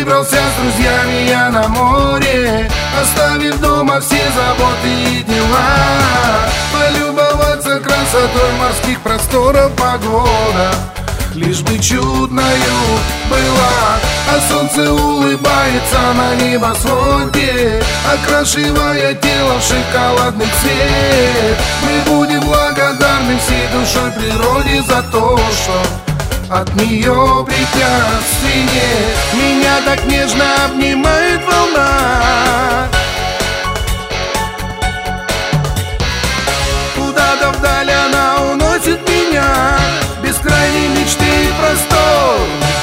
Выбрался с друзьями я на море, оставив дома все заботы и дела. Полюбоваться красотой морских просторов погода лишь бы чудною была. А солнце улыбается на небосводе, окрашивая тело в шоколадный цвет. Мы будем благодарны всей душой природе за то, что от нее препятствий нет. Меня так нежно обнимает волна, куда-то вдаль она уносит меня, бескрайней мечты и простор.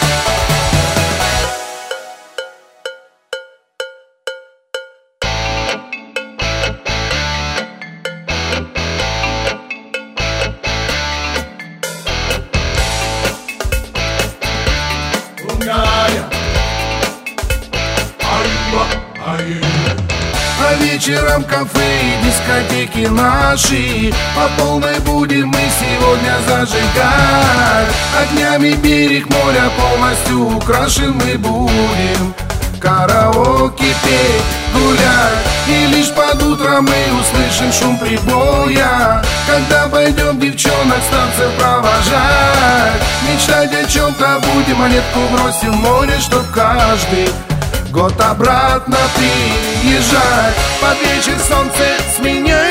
А вечером кафе и дискотеки наши по полной будем мы сегодня зажигать. Огнями берег моря полностью украшен мы будем, караоке петь, гулять. И лишь под утро мы услышим шум прибоя, когда пойдем девчонок с танцем провожать. Мечтать о чем-то будем, монетку бросим в море, чтоб каждый год обратно приезжать. Под вечер солнце сменяет